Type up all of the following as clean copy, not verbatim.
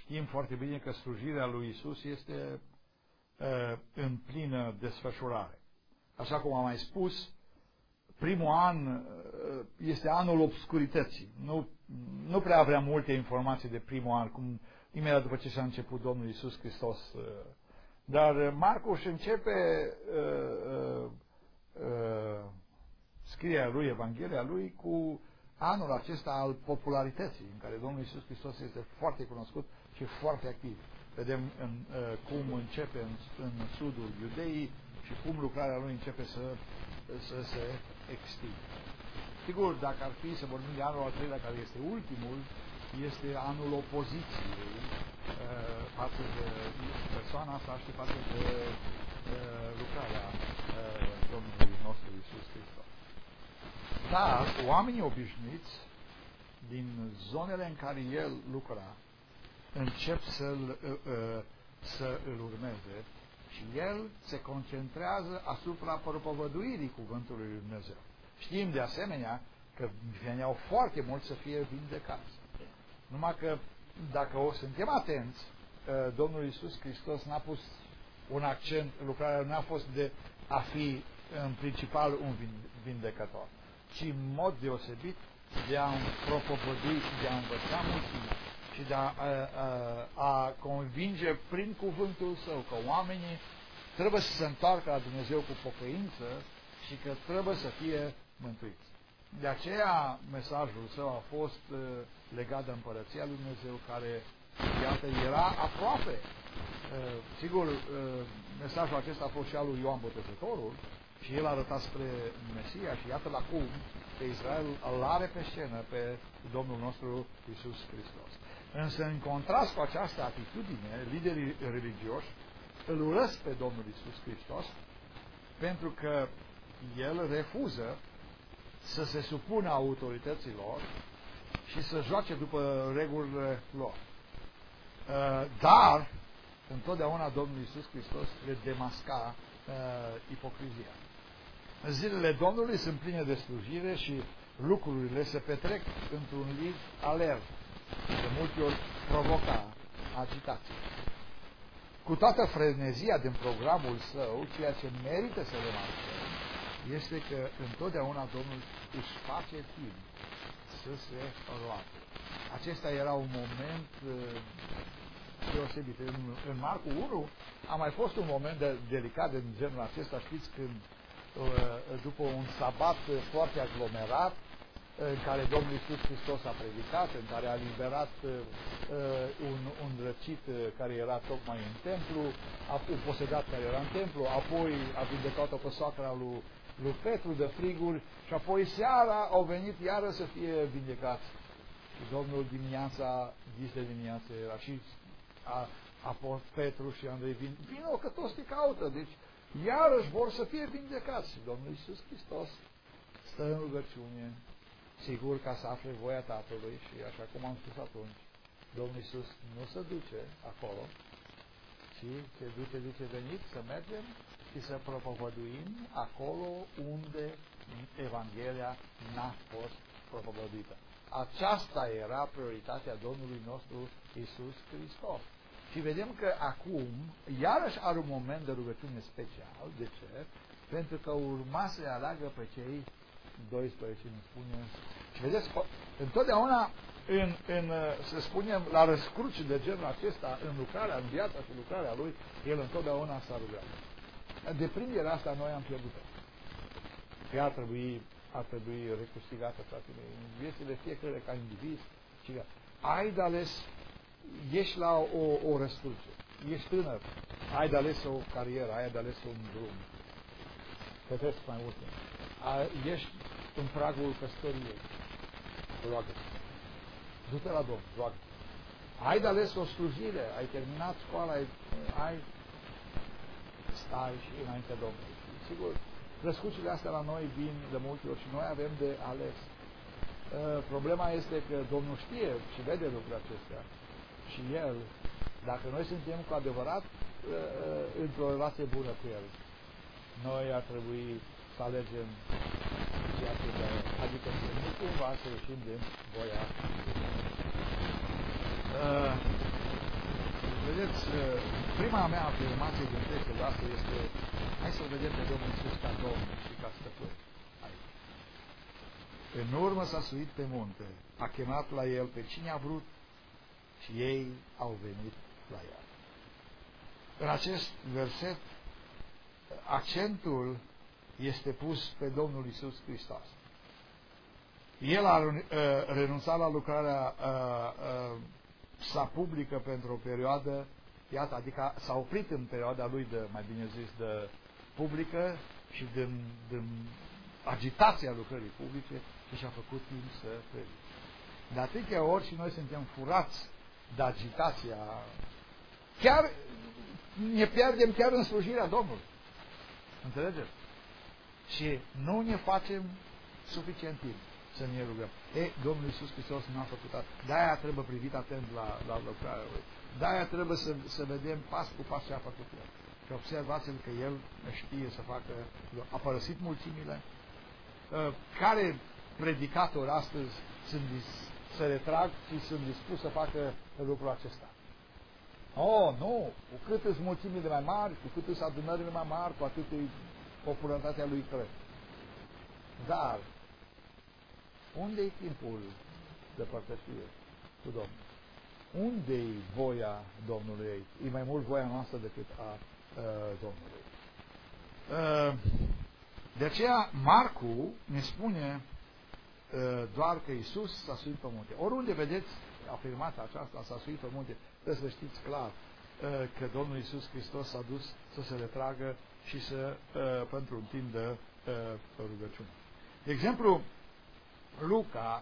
știm foarte bine că slujirea lui Isus este în plină desfășurare. Așa cum am mai spus, primul an este anul obscurității. Nu prea avea multe informații de primul an, cum imediat după ce și-a început Domnul Iisus Hristos. Dar Marcu își începe scrierea lui, Evanghelia lui, cu anul acesta al popularității, în care Domnul Iisus Hristos este foarte cunoscut și foarte activ. Vedem cum începe în sudul Iudeii și cum lucrarea lui începe să se extindă. Sigur, dacă ar fi să vorbim de anul al treilea, care este ultimul, este anul opoziției față de persoana asta și față de lucrarea Domnului nostru Iisus Hristos. Dar oamenii obișnuiți din zonele în care el lucra încep să îl urmeze și el se concentrează asupra propovăduirii cuvântului lui Dumnezeu. Știm de asemenea că veneau foarte mulți să fie vindecați. Numai că dacă suntem atenți, Domnul Iisus Hristos n-a pus un accent, lucrarea n-a fost de a fi în principal un vindecător, ci în mod deosebit de a propovădui și de a învăța mulțimea și de a convinge prin cuvântul său că oamenii trebuie să se întoarcă la Dumnezeu cu pocăință și că trebuie să fie mântuiți. De aceea mesajul său a fost legat de Împărăția lui Dumnezeu, care, iată, era aproape. Sigur, mesajul acesta a fost și al lui Ioan Botezătorul și el arăta spre Mesia și iată la cum pe Israel îl are pe scenă pe Domnul nostru Iisus Hristos. Însă, în contrast cu această atitudine, liderii religioși îl urăsc pe Domnul Iisus Hristos pentru că el refuză să se supună autorităților și să joace după regulile lor. Dar, întotdeauna Domnul Iisus Hristos le demasca ipocrizia. Zilele Domnului sunt pline de slujire și lucrurile se petrec într-un ritm alert. De multe ori provoca agitație. Cu toată frenezia din programul său, ceea ce merită să remarcăm este că întotdeauna Domnul își face timp să se roage. Acesta era un moment deosebit. În Marcu 1 a mai fost un moment delicat de genul acesta, știți, când după un sabat foarte aglomerat, în care Domnul Iisus Hristos a predicat, în care a liberat un răcit care era tocmai în templu, un posedat care era în templu, apoi a vindecat-o pe soacra lui Petru de friguri și apoi seara au venit iară să fie vindecați. Și Domnul dimineața, dis de dimineață era și a fost Petru și Andrei, vină că toți te caută, deci iarăși vor să fie vindecați. Și Domnul Iisus Hristos stă în rugăciune, sigur ca să afle voia Tatălui și așa cum am spus atunci, Domnul Iisus nu se duce acolo, ci se zice, veniți să mergem și să propovăduim acolo unde Evanghelia n-a fost propovăduită. Aceasta era prioritatea Domnului nostru Iisus Hristos. Și vedem că acum, iarăși are un moment de rugăciune special. De ce? Pentru că urma să aleagă pe cei 12, ne spune. Și vedeți, întotdeauna, să spunem, la răscruci de genul acesta, în viața și lucrarea lui, el întotdeauna s-a rugat. Deprinderea asta noi am pierdut-o. Că ar trebui recâștigată, frate mei, în viețile fiecare ca individ. Ai de ales, ești la o răscruce, ești tânăr, ai de ales o carieră, ai de ales un drum. Cătesc mai multe. Ești în pragul căsătoriei, roagă-te. Du-te la Domnul, roagă-te. Ai de ales o slujire, ai terminat școala, stai și înainte Domnului. Sigur, răscrucile astea la noi vin de multe ori și noi avem de ales. Problema este că Domnul știe și vede lucrurile acestea. Și El, dacă noi suntem cu adevărat într-o relație bună cu El, noi ar trebui să alegem ceea ce vrea, adică să nu cumva să ieșim din voia. Vedeți, prima mea afirmație din textul asta este: hai să vedem pe Domnul Iisus ca Domn și ca Stăpân. În urmă s-a suit pe munte, a chemat la el pe cine a vrut și ei au venit la el. În acest verset, accentul este pus pe Domnul Iisus Hristos. El a renunțat la lucrarea sa publică pentru o perioadă, iată, adică s-a oprit în perioada lui de, mai bine zis, de publică și din agitația lucrării publice și și-a făcut timp să predice. De atâtea ori și noi suntem furați de agitația, chiar ne pierdem chiar în slujirea Domnului. Înțelegeți? Și nu ne facem suficient timp să ne rugăm. Domnul Iisus Hristos nu a făcut asta. De-aia trebuie privit atent la lucrarea Lui. De-aia trebuie să vedem pas cu pas ce a făcut El. Și observați-l că El știe să facă. A părăsit mulțimile. Care predicatori astăzi se retrag și sunt dispuși să facă lucrul acesta? Nu! Cu cât sunt mulțimile mai mari, cu cât sunt adunările mai mari, cu atât e popularitatea lui crește. Dar unde e timpul de părtășie cu Domnul? Unde e voia Domnului? E mai mult voia noastră decât a Domnului. De aceea Marcu ne spune doar că Iisus s-a suit pe munte. Oriunde vedeți afirmația aceasta, s-a suit pe munte, trebuie să știți clar că Domnul Iisus Hristos s-a dus să se retragă și pentru un timp de rugăciune. De exemplu, Luca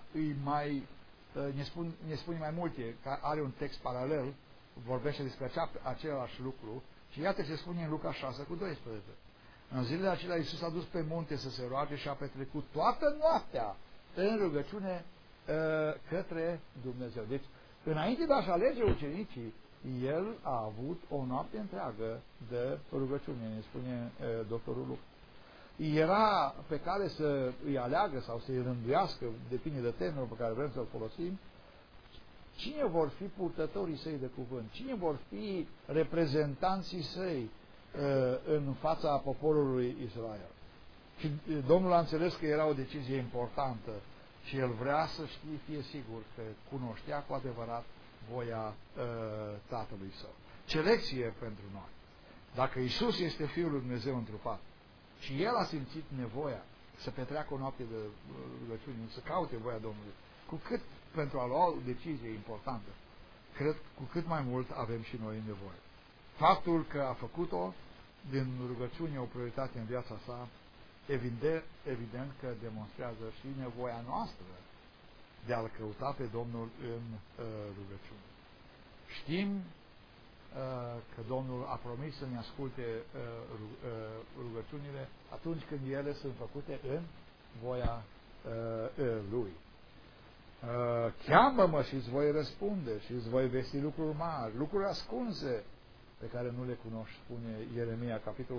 ne spune mai multe, că are un text paralel, vorbește despre același lucru și iată ce spune în Luca 6:12. În zilele acelea Iisus a dus pe munte să se roage și a petrecut toată noaptea în rugăciune către Dumnezeu. Deci, înainte de a-și alege ucenicii, El a avut o noapte întreagă de rugăciune, ne spune doctorul Luca. Era pe care să îi aleagă sau să îi rânduiască, depinde de termenul pe care vrem să-l folosim, cine vor fi purtătorii săi de cuvânt, cine vor fi reprezentanții săi în fața poporului Israel. Și Domnul a înțeles că era o decizie importantă și El vrea să fie sigur că cunoștea cu adevărat voia Tatălui Său. Ce lecție pentru noi! Dacă Iisus este Fiul lui Dumnezeu întrupat și El a simțit nevoia să petreacă o noapte de rugăciune, să caute voia Domnului, cu cât pentru a lua o decizie importantă, cred cu cât mai mult avem și noi nevoie. Faptul că a făcut-o din rugăciune o prioritate în viața sa, evident că demonstrează și nevoia noastră de a-L căuta pe Domnul în rugăciune. Știm că Domnul a promis să ne asculte rugăciunile atunci când ele sunt făcute în voia Lui. Cheamă-mă și îți voi răspunde și îți voi vesti lucruri mari, lucruri ascunse pe care nu le cunoști, spune Ieremia, capitolul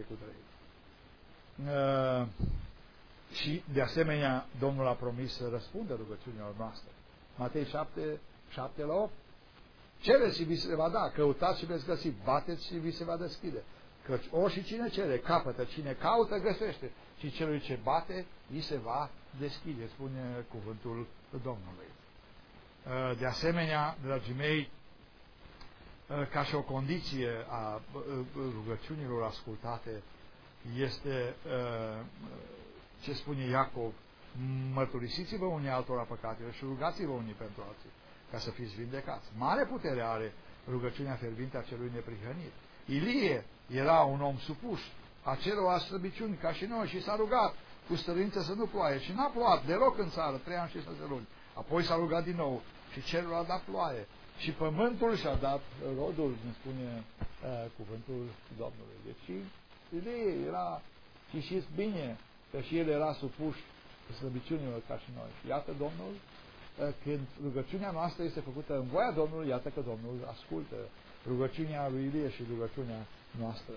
3:3. Și de asemenea Domnul a promis să răspundă rugăciunilor noastre. Matei 7:7-8. Cereți și vi se va da, căutați și veți găsi, bateți și vi se va deschide. Căci oricine cere, capătă, cine caută, găsește. Și celui ce bate, îi se va deschide, spune cuvântul Domnului. De asemenea, dragii mei, ca și o condiție a rugăciunilor ascultate, este ce spune Iacov: mărturisiți-vă unii altora păcatele și rugați-vă unii pentru alții, ca să fiți vindecați. Mare putere are rugăciunea fierbinte a celui neprihănit. Ilie era un om supus acelorași slăbiciuni ca și noi și s-a rugat cu stăruință să nu ploaie și n-a plouat deloc în țară 3 ani și 6 luni. Apoi s-a rugat din nou și cerul a dat ploaie și pământul și-a dat rodul, ne spune cuvântul Domnului. Deci Ilie era și știți bine că și el era supus slăbiciunilor ca și noi. Și iată Domnul, când rugăciunea noastră este făcută în voia Domnului, iată că Domnul ascultă rugăciunea lui Ilie și rugăciunea noastră.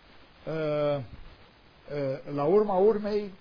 La urma urmei,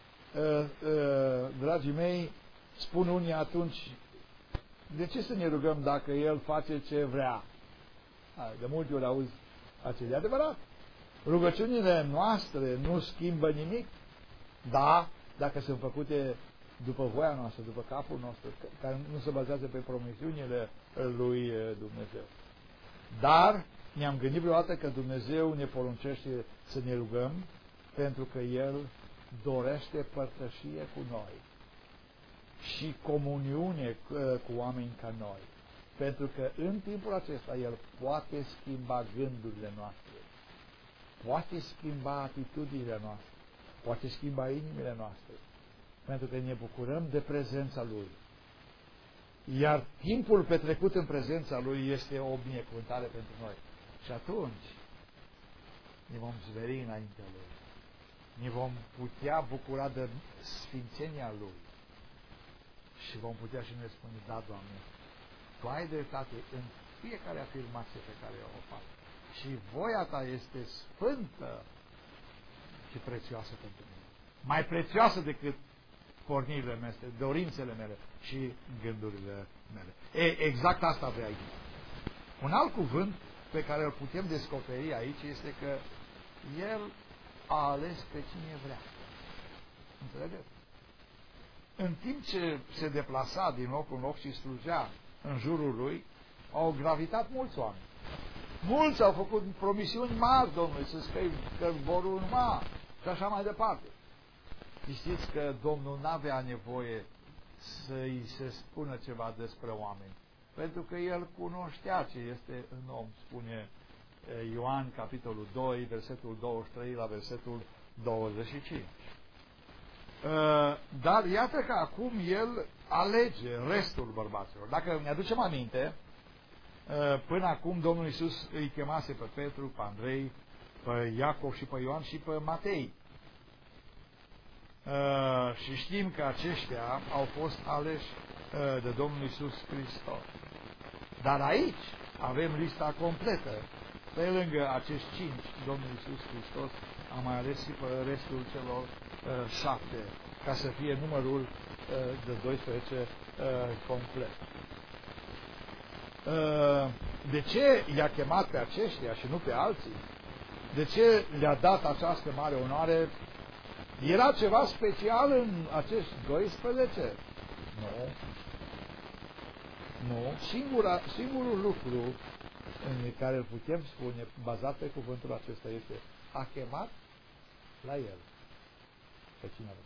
dragii mei, spun unii atunci: de ce să ne rugăm dacă El face ce vrea? De multe ori auzi acele adevărat. Rugăciunile noastre nu schimbă nimic, da, dacă sunt făcute după voia noastră, după capul nostru, care nu se bazează pe promisiunile lui Dumnezeu. Dar ne-am gândit vreodată că Dumnezeu ne poruncește să ne rugăm pentru că El dorește părtășie cu noi și comuniune cu oameni ca noi. Pentru că în timpul acesta El poate schimba gândurile noastre, poate schimba atitudinile noastre, poate schimba inimile noastre, pentru că ne bucurăm de prezența Lui. Iar timpul petrecut în prezența Lui este o binecuvântare pentru noi. Și atunci ne vom zveri înaintea Lui. Ne vom putea bucura de sfințenia Lui. Și vom putea și noi spune, da, Doamne, Tu ai dreptate în fiecare afirmație pe care o fac. Și voia Ta este sfântă și prețioasă pentru mine. Mai prețioasă decât pornirile mele, dorințele mele și gândurile mele. Exact asta vrea aici. Un alt cuvânt pe care îl putem descoperi aici este că El a ales pe cine vrea. Înțelegeți? În timp ce se deplasa din loc în loc și slujea în jurul Lui, au gravitat mulți oameni. Mulți au făcut promisiuni mari Domnului, să scrie că vor urma și așa mai departe. Știți că Domnul n-avea nevoie să-i se spună ceva despre oameni, pentru că El cunoștea ce este în om, spune Ioan, capitolul 2, versetul 23 la versetul 25. Dar iată că acum El alege restul bărbaților. Dacă ne aducem aminte, până acum Domnul Iisus îi chemase pe Petru, pe Andrei, pe Iacov și pe Ioan și pe Matei. Și știm că aceștia au fost aleși de Domnul Iisus Hristos. Dar aici avem lista completă. Pe lângă acești 5, Domnul Iisus Hristos a mai ales și pe restul celor 7, ca să fie numărul de 12 complet. De ce i-a chemat pe aceștia și nu pe alții? De ce le-a dat această mare onoare? Era ceva special în acești 12? Nu. Singurul lucru în care îl putem spune, bazat pe cuvântul acesta, este a chemat la El pe cineva.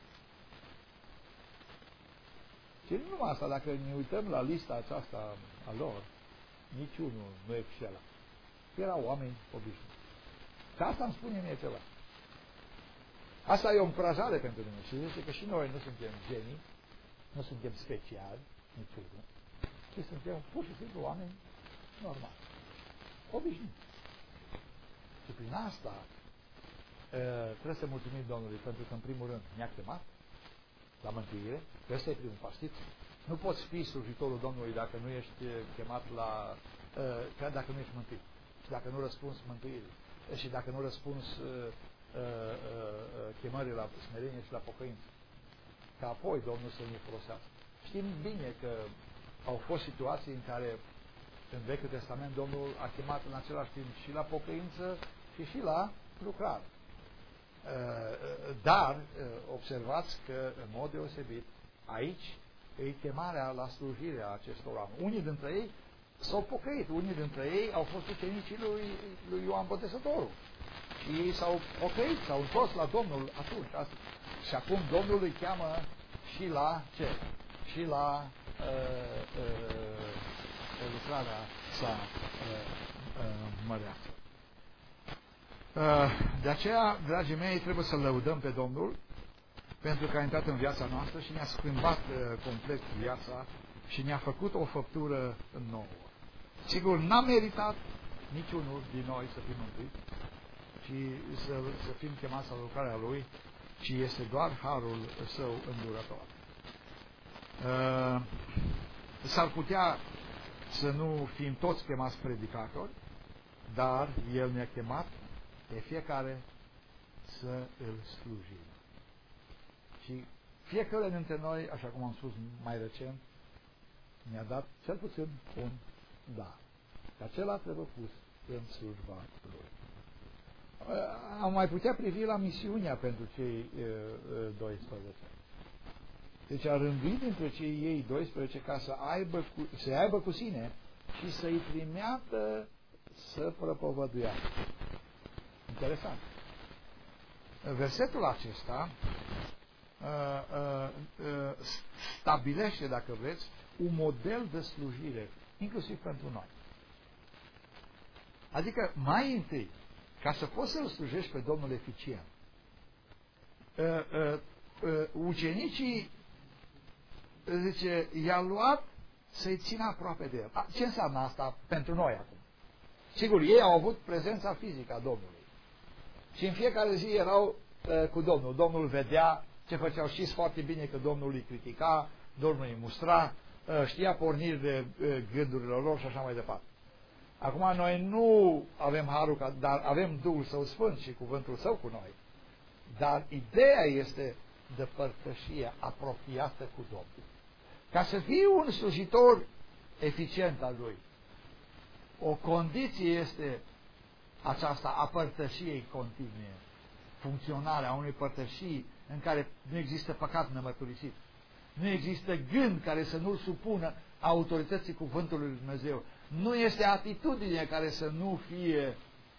Și nu numai asta, dacă ne uităm la lista aceasta a lor, niciunul nu excela. Erau oameni obișnuiți. Și asta îmi spune mie ceva. Asta e o încurajare pentru mine și zice că și noi nu suntem genii, nu suntem speciali, niciunul, ci suntem pur și simplu oameni normali, obișnuiți. Și prin asta trebuie să mulțumim Domnului, pentru că în primul rând ne-a chemat la mântuire, că ăsta e primul pas. Nu poți fi slujitorul Domnului dacă nu ești chemat la, dacă nu ești mântuit și dacă nu răspunzi mântuirii și dacă nu răspunzi chemării la smerenie și la pocăință, ca apoi Domnul să ne folosească. Știm bine că au fost situații în care în Vechiul Testament Domnul a chemat în același timp și la pocăință și la lucrare. Dar observați că în mod deosebit aici e chemarea la slujirea acestor oameni. Unii dintre ei s-au pocăit, unii dintre ei au fost ucenicii lui Ioan Botezătorul. Și ei s-au pocăit, s-au întors la Domnul atunci. Și acum Domnul îi cheamă și la ce? Și la lucrarea sa măreață. De aceea, dragii mei, trebuie să lăudăm pe Domnul pentru că a intrat în viața noastră și ne-a schimbat complet viața și ne-a făcut o făptură nouă. Sigur, n-am meritat niciunul din noi să fim mântuiți și să fim chemați la lucrarea Lui, ci este doar harul Său îndurător. S-ar putea să nu fim toți chemați predicatori, dar El ne-a chemat pe fiecare să îl slujim. Și fiecare dintre noi, așa cum am spus mai recent, ne-a dat cel puțin un dar. Acela trebuie pus în slujba Lui. Am mai putea privi la misiunea pentru cei 12. Deci a rânduit între cei ei 12 ca să aibă cu sine și să-i trimeată să propovăduiască. Interesant. Versetul acesta stabilește, dacă vreți, un model de slujire, inclusiv pentru noi. Adică, mai întâi, ca să poți să-L slujești pe Domnul eficient, ucenicii, zice, i-a luat să-i țină aproape de El. Ce înseamnă asta pentru noi acum? Sigur, ei au avut prezența fizică a Domnului. Și în fiecare zi erau cu Domnul. Domnul vedea ce făceau, știți foarte bine că Domnul îi critica, Domnul îi mustra, știa pornirile gândurilor lor și așa mai departe. Acum noi nu avem harul, dar avem Duhul Său Sfânt și cuvântul Său cu noi. Dar ideea este de părtășie apropiată cu Domnul. Ca să fii un slujitor eficient al Lui, o condiție este aceasta a părtășiei continue, funcționarea unei părtășii în care nu există păcat nemărturisit. Nu există gând care să nu-l supună autorității cuvântului lui Dumnezeu. Nu este atitudine care să nu fie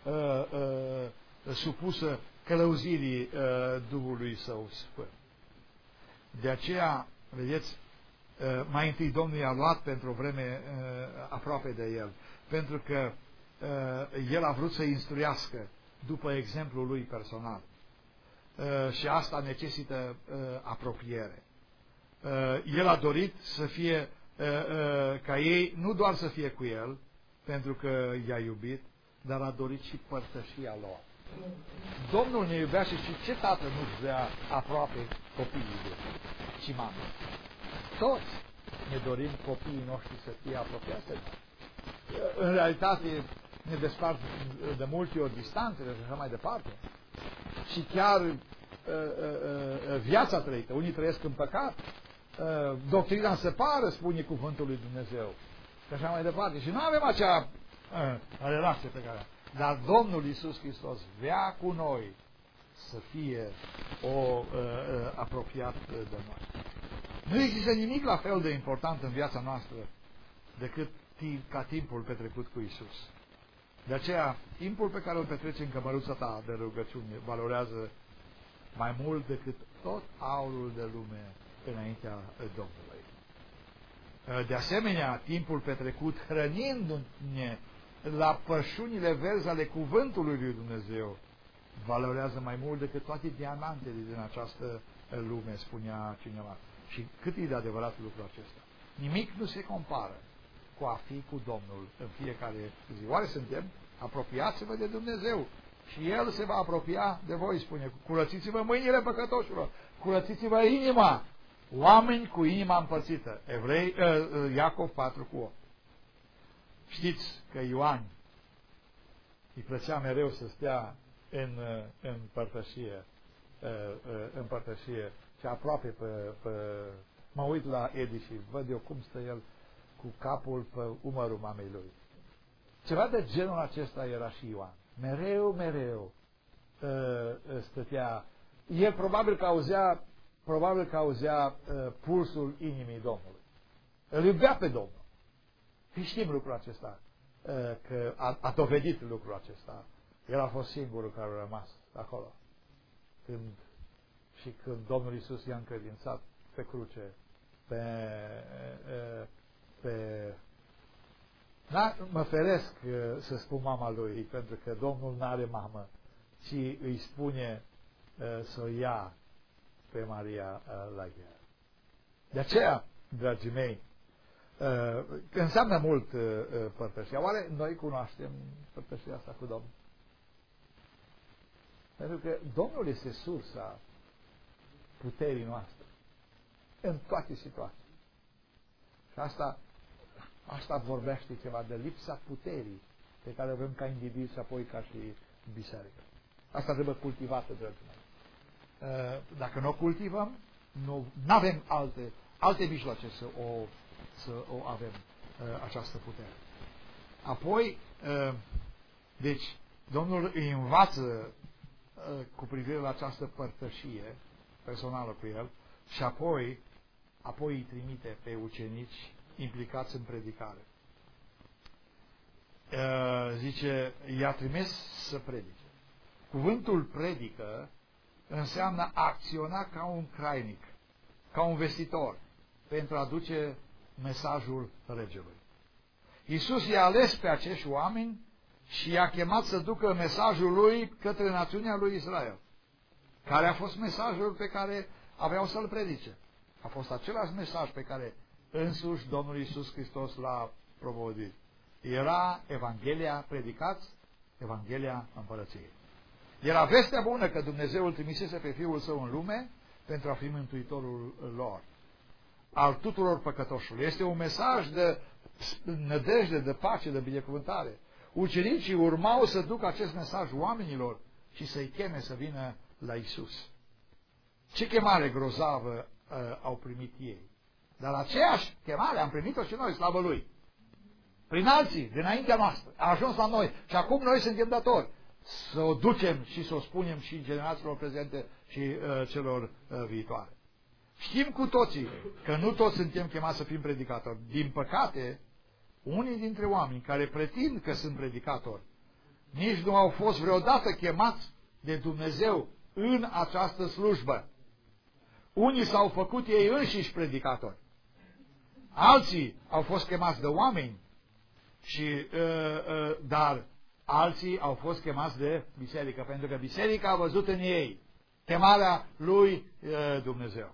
supusă călăuzirii Duhului Său Sfânt. De aceea, vedeți, mai întâi Domnul i-a luat pentru o vreme aproape de El, pentru că El a vrut să instruiască după exemplul Lui personal. Și asta necesită apropiere. El a dorit să fie ca ei nu doar să fie cu El, pentru că i-a iubit, dar a dorit și părtășia lor. Domnul ne iubește și ce tată nu vrea aproape copiii lui și mame? Toți ne dorim copiii noștri să fie apropiați de noi. În realitate ne despart de multe ori distanțele și așa mai departe. Și chiar viața trăită. Unii trăiesc în păcat. Doctrina se pară, spune cuvântul lui Dumnezeu. Și așa mai departe. Și nu avem acea relație pe care... Dar Domnul Iisus Hristos vrea cu noi să fie apropiat de noi. Nu există nimic la fel de important în viața noastră decât ca timpul petrecut cu Iisus. De aceea, timpul pe care îl petreci în cămăruța ta de rugăciune valorează mai mult decât tot aurul de lume înaintea Domnului. De asemenea, timpul petrecut hrănindu-ne la pășunile verzi ale cuvântului lui Dumnezeu valorează mai mult decât toate diamantele din această lume, spunea cineva. Și cât e de adevărat lucrul acesta? Nimic nu se compară cu a fi cu Domnul în fiecare zi. Oare suntem? Apropiați-vă de Dumnezeu și El se va apropia de voi, spune. Curățiți-vă mâinile păcătoșilor, curățiți-vă inima, oameni cu inima împărțită. Iacov 4:8. Știți că Ioan îi plăcea mereu să stea în părtășie și aproape mă uit la Edi și văd eu cum stă el cu capul pe umărul mamei lui. Ceva de genul acesta era și Ioan. Mereu stătea. El probabil că auzea pulsul inimii Domnului. Îl iubea pe Domnul. Și știm lucrul acesta, că a dovedit lucrul acesta. El a fost singurul care a rămas acolo. Când Domnul Iisus i-a încredințat pe cruce, mă feresc să spun mama lui, pentru că Domnul nu are mamă, ci îi spune să o ia pe Maria la el. De aceea, dragii mei, înseamnă mult părtășia. Oare noi cunoaștem părtășia asta cu Domnul? Pentru că Domnul este sursa puterii noastre în toate situații. Și asta vorbește ceva de lipsa puterii pe care o avem ca indivizi și apoi ca și biserică. Asta trebuie cultivată, dragii mei. Dacă nu o cultivăm, nu avem alte mijloace să o avem această putere. Apoi, deci, Domnul îi învață cu privire la această părtășie personală cu el și apoi îi trimite pe ucenici implicați în predicare. Zice, i-a trimis să predice. Cuvântul predică înseamnă a acționa ca un crainic, ca un vestitor, pentru a duce mesajul regelui. Iisus i-a ales pe acești oameni și i-a chemat să ducă mesajul lui către națiunea lui Israel. Care a fost mesajul pe care aveau să-l predice? A fost același mesaj pe care însuși Domnul Iisus Hristos l-a propovăduit. Era Evanghelia, predicați Evanghelia Împărăției. Era vestea bună că Dumnezeu îl trimisese pe Fiul Său în lume pentru a fi mântuitorul lor, al tuturor păcătoșilor. Este un mesaj de nădejde, de pace, de binecuvântare. Ucenicii urmau să ducă acest mesaj oamenilor și să-i cheme să vină la Iisus. Ce chemare grozavă au primit ei. Dar aceeași chemare am primit-o și noi, slavă Lui. Prin alții, dinaintea noastră, a ajuns la noi și acum noi suntem datori să o ducem și să o spunem și generațiilor prezente și celor viitoare. Știm cu toții că nu toți suntem chemați să fim predicatori. Din păcate, unii dintre oameni care pretind că sunt predicatori, nici nu au fost vreodată chemați de Dumnezeu în această slujbă. Unii s-au făcut ei înșiși predicatori. Alții au fost chemați de oameni, dar alții au fost chemați de biserică, pentru că biserica a văzut în ei chemarea lui Dumnezeu.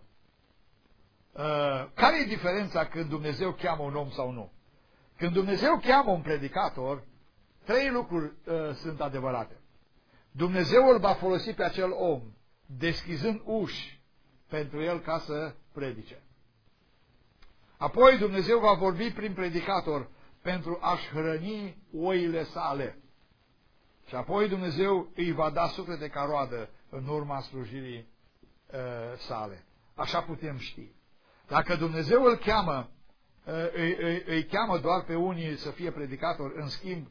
Care e diferența când Dumnezeu cheamă un om sau nu? Când Dumnezeu cheamă un predicator, trei lucruri sunt adevărate. Dumnezeu îl va folosi pe acel om, deschizând uși pentru el ca să predice. Apoi Dumnezeu va vorbi prin predicator pentru a-și hrăni oile sale. Și apoi Dumnezeu îi va da suflete ca roadă în urma slujirii sale. Așa putem ști. Dacă Dumnezeu îl cheamă, îi cheamă doar pe unii să fie predicatori, în schimb,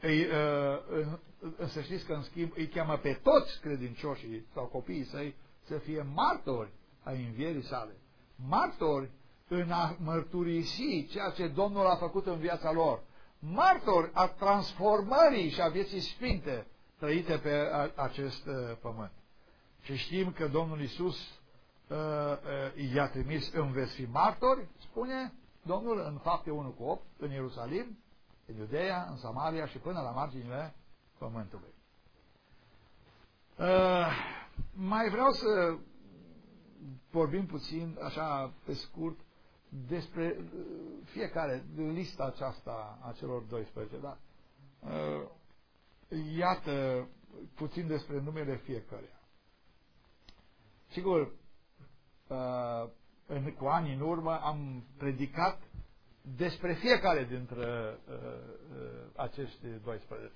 să știți că în schimb îi cheamă pe toți credincioșii sau copiii săi să fie martori ai învierii sale. Martori în a mărturisi ceea ce Domnul a făcut în viața lor. Martori a transformării și a vieții sfinte trăite pe acest pământ. Și știm că Domnul Iisus i-a trimis în veți fi martori, spune Domnul în Fapte 1:8, în Ierusalim, în Iudeea, în Samaria și până la marginile pământului. Mai vreau să vorbim puțin, așa pe scurt, despre fiecare, lista aceasta a celor 12, da? Iată puțin despre numele fiecăruia. Sigur, cu ani în urmă am predicat despre fiecare dintre acești 12.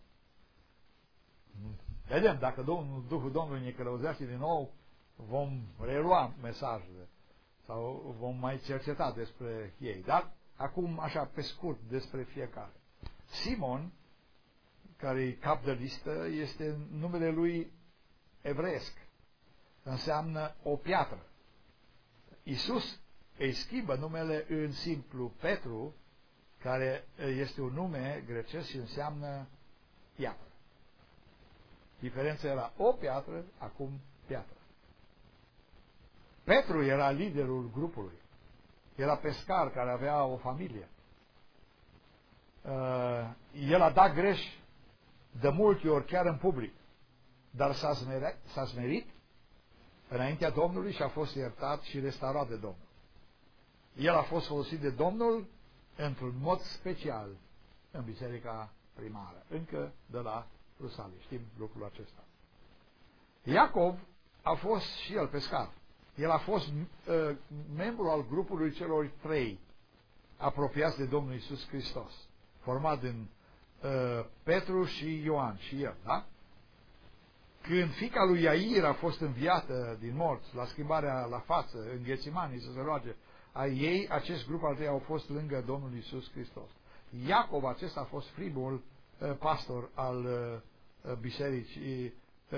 Vedem, dacă Duhul Domnului ne călăuzește din nou, vom relua mesajele sau vom mai cerceta despre ei. Dar acum, așa, pe scurt, despre fiecare. Simon, care e cap de listă, este numele lui evreiesc. Înseamnă o piatră. Iisus îi schimbă numele în simplu Petru, care este un nume grecesc și înseamnă piatră. Diferența era o piatră, acum piatră. Petru era liderul grupului. Era pescar care avea o familie. El a dat greș de multe ori, chiar în public. Dar s-a smerit înaintea Domnului și a fost iertat și restaurat de Domnul. El a fost folosit de Domnul într-un mod special în biserica primară, încă de la Rusalii. Știm lucrul acesta. Iacov a fost și el pescar. El a fost membru al grupului celor trei apropiați de Domnul Iisus Hristos, format din Petru și Ioan și el, da? Când fiica lui Iair a fost înviată din morți, la schimbarea la față, în Ghețimani, să se roage a ei, acest grup al trei au fost lângă Domnul Iisus Hristos. Iacov acesta a fost primul pastor al bisericii,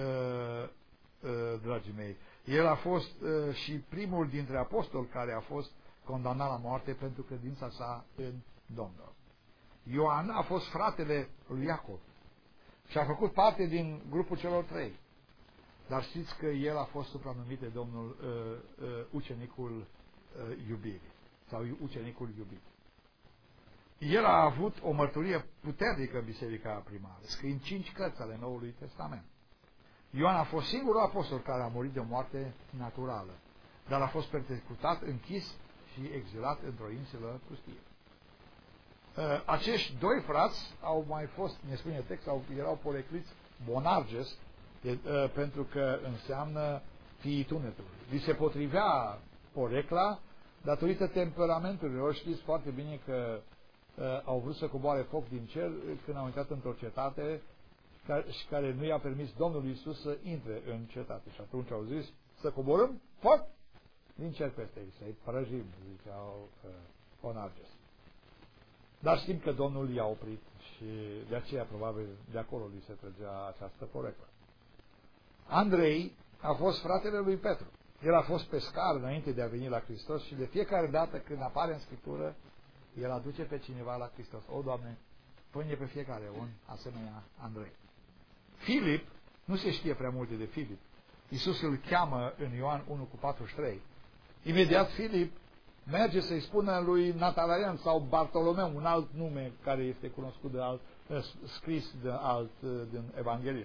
dragii mei. El a fost și primul dintre apostoli care a fost condamnat la moarte pentru credința sa în Domnul. Ioan a fost fratele lui Iacov și a făcut parte din grupul celor trei. Dar știți că el a fost supranumit de Domnul ucenicul iubirii sau ucenicul iubit. El a avut o mărturie puternică în biserica primară, scriind 5 cărți ale Noului Testament. Ioan a fost singurul apostol care a murit de o moarte naturală, dar a fost persecutat, închis și exilat într-o insulă pustie. Acești doi frați au mai fost, ne spune text, erau porecliți Boanerges, pentru că înseamnă fiii tunetului. Li se potrivea porecla datorită temperamentului lor. Știți foarte bine că au vrut să coboare foc din cer când au intrat într-o cetate și care nu i-a permis Domnul Iisus să intre în cetate. Și atunci au zis să coborâm foc din cer peste ei, să-i prăjim, ziceau Boanerges. Dar știm că Domnul i-a oprit și de aceea probabil de acolo li se trăgea această poreclă. Andrei a fost fratele lui Petru. El a fost pescar înainte de a veni la Hristos și de fiecare dată când apare în Scriptură, el aduce pe cineva la Hristos. O, Doamne, pune pe fiecare un asemenea Andrei. Filip, nu se știe prea multe de Filip. Iisus îl cheamă în Ioan 1:43. Imediat Filip merge să-i spună lui Natanael sau Bartolomeu, un alt nume care este cunoscut de alt, scris de alt din Evanghelie.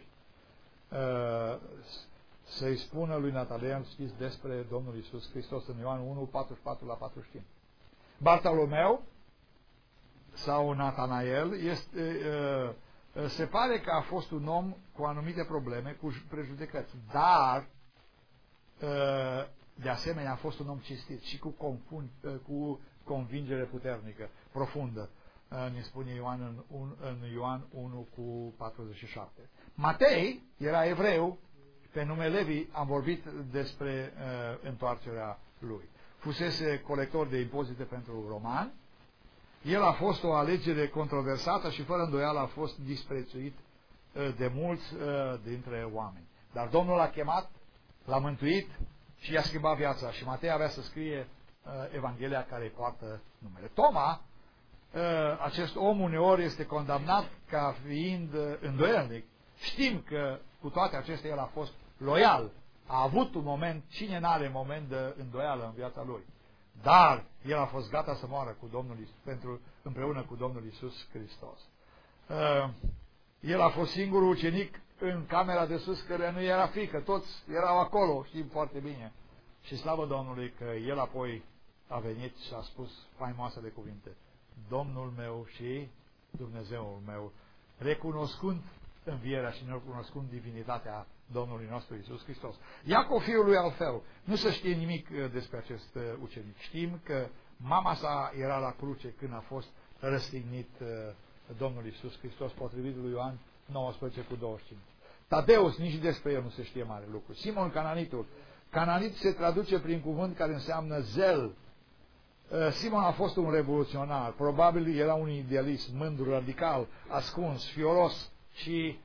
Să-i spună lui Natanael, știți, despre Domnul Iisus Hristos în Ioan 1:44-45. Bartolomeu sau Natanael se pare că a fost un om cu anumite probleme, cu prejudecăți, dar de asemenea a fost un om cinstit și cu convingere puternică, profundă, ne spune Ioan în Ioan 1:47. Matei era evreu, pe nume Levi am vorbit despre întoarcerea lui. Fusese colector de impozite pentru romani. El a fost o alegere controversată și fără îndoială a fost disprețuit de mulți dintre oameni. Dar Domnul l-a chemat, l-a mântuit și i-a schimbat viața. Și Matei avea să scrie Evanghelia care îi poartă numele. Toma, acest om uneori este condamnat ca fiind îndoielnic. Știm că cu toate acestea el a fost loial. A avut un moment, cine n-are moment de îndoială în viața lui. Dar el a fost gata să moară cu Domnul Iisus, împreună cu Domnul Iisus Hristos. El a fost singurul ucenic în camera de sus care nu era frică. Toți erau acolo, știm foarte bine. Și slavă Domnului că el apoi a venit și a spus faimoasele cuvinte. Domnul meu și Dumnezeul meu, recunoscând învierea și nerecunoscând divinitatea Domnului nostru Iisus Hristos. Iacov, fiul lui Alfeu, nu se știe nimic despre acest ucenic. Știm că mama sa era la cruce când a fost răstignit Domnul Iisus Hristos, potrivit lui Ioan 19:25. Tadeus, nici despre el nu se știe mare lucru. Simon Cananitul. Cananit se traduce prin cuvânt care înseamnă zel. Simon a fost un revoluționar, probabil era un idealist, mândru, radical, ascuns, fioros și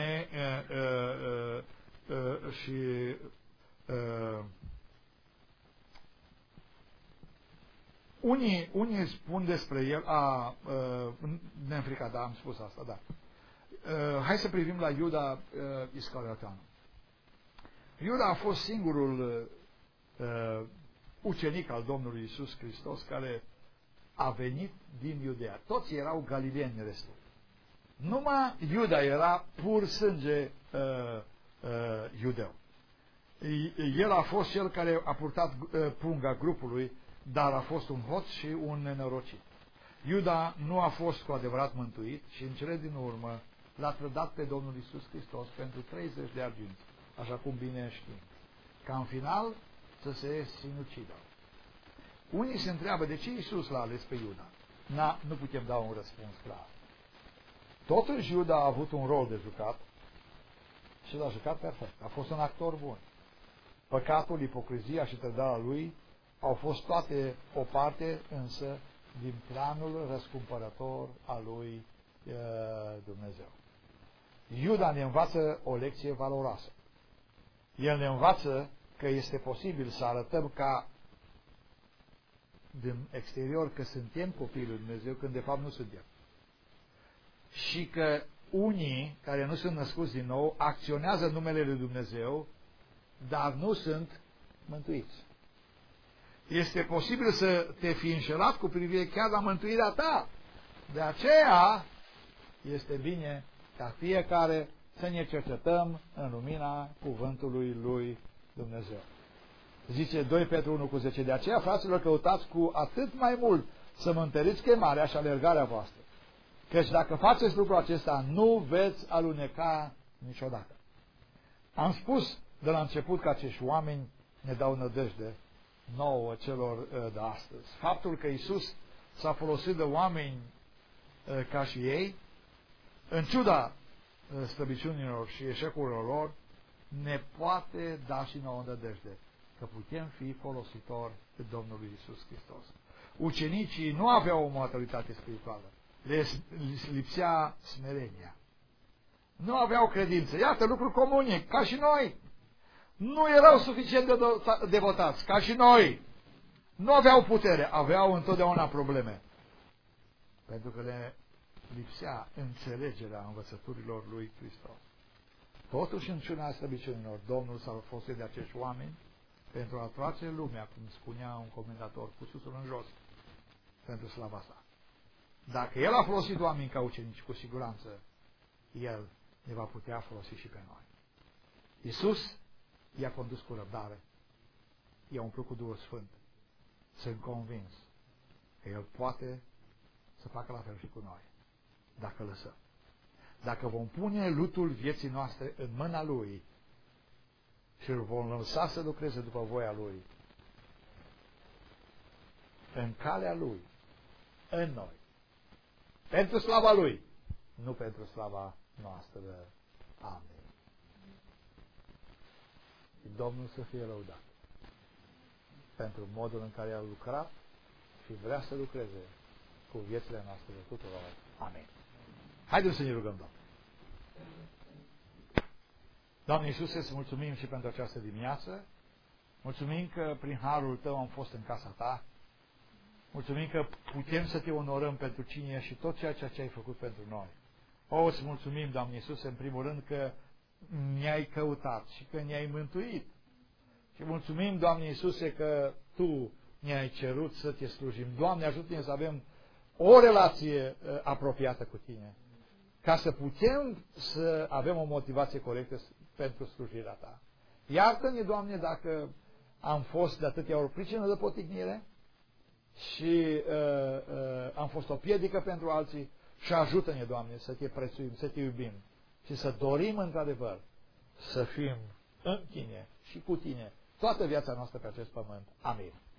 unii spun despre el, neînfricat, da, am spus asta, da. Hai să privim la Iuda Iscarioteanu. Iuda a fost singurul ucenic al Domnului Iisus Hristos care a venit din Iudea. Toți erau galileeni restul. Numai Iuda era pur sânge iudeu. El a fost cel care a purtat punga grupului, dar a fost un hoț și un nenorocit. Iuda nu a fost cu adevărat mântuit și în cele din urmă l-a trădat pe Domnul Iisus Hristos pentru 30 de arginți, așa cum bine știm. Ca în final să se sinucidă. Unii se întreabă de ce Iisus l-a ales pe Iuda. Nu putem da un răspuns clar. Totuși Iuda a avut un rol de jucat și l-a jucat perfect. A fost un actor bun. Păcatul, ipocrizia și trădarea lui au fost toate o parte, însă din planul răscumpărător al lui Dumnezeu. Iuda ne învață o lecție valoroasă. El ne învață că este posibil să arătăm ca din exterior că suntem copiii lui Dumnezeu, când de fapt nu suntem. Și că unii care nu sunt născuți din nou acționează în numele lui Dumnezeu, dar nu sunt mântuiți. Este posibil să te fi înșelat cu privire chiar la mântuirea ta. De aceea este bine ca fiecare să ne cercetăm în lumina cuvântului lui Dumnezeu. Zice 2 Petru 1:10, de aceea, fraților, căutați cu atât mai mult să mă întăriți chemarea și alergarea voastră. Căci dacă faceți lucrul acesta, nu veți aluneca niciodată. Am spus de la început că acești oameni ne dau nădejde nouă celor de astăzi. Faptul că Iisus s-a folosit de oameni ca și ei, în ciuda slăbiciunilor și eșecurilor lor, ne poate da și nouă nădejde că putem fi folositori de Domnul Iisus Hristos. Ucenicii nu aveau o maturitate spirituală. Le lipsea smerenia. Nu aveau credință. Iată lucruri comune, ca și noi. Nu erau suficient de devotați, ca și noi. Nu aveau putere, aveau întotdeauna probleme. Pentru că le lipsea înțelegerea învățăturilor lui Hristos. Totuși, în ciuna slăbiciunilor, Domnul s-a folosit de acești oameni pentru a trage lumea, cum spunea un comentator, cu susul în jos, pentru slava sa. Dacă El a folosit oameni ca ucenici, cu siguranță, El ne va putea folosi și pe noi. Iisus i-a condus cu răbdare, i-a umplut cu Duhul Sfânt. Sunt convins că El poate să facă la fel și cu noi, dacă lăsăm. Dacă vom pune lutul vieții noastre în mâna Lui și îl vom lăsa să lucreze după voia Lui, în calea Lui, în noi, pentru slava Lui, nu pentru slava noastră. Amin. Și Domnul să fie lăudat pentru modul în care a lucrat și vrea să lucreze cu viețile noastre de tuturor. Amin. Haideți să ne rugăm, Doamne. Doamne Iisuse, să mulțumim și pentru această dimineață. Mulțumim că prin harul Tău am fost în casa Ta. Mulțumim că putem să Te onorăm pentru cine și tot ceea ce ai făcut pentru noi. O, îți mulțumim, Doamne Iisuse, în primul rând că ne-ai căutat și că ne-ai mântuit. Și mulțumim, Doamne Iisuse, că Tu ne-ai cerut să Te slujim. Doamne, ajută-ne să avem o relație apropiată cu Tine, ca să putem să avem o motivație corectă pentru slujirea Ta. Iartă-ne, Doamne, dacă am fost de atâtea ori pricină de poticnire și am fost o piedică pentru alții, și ajută-ne, Doamne, să Te prețuim, să Te iubim și să dorim, într-adevăr, să fim în Tine și cu Tine toată viața noastră pe acest pământ. Amin.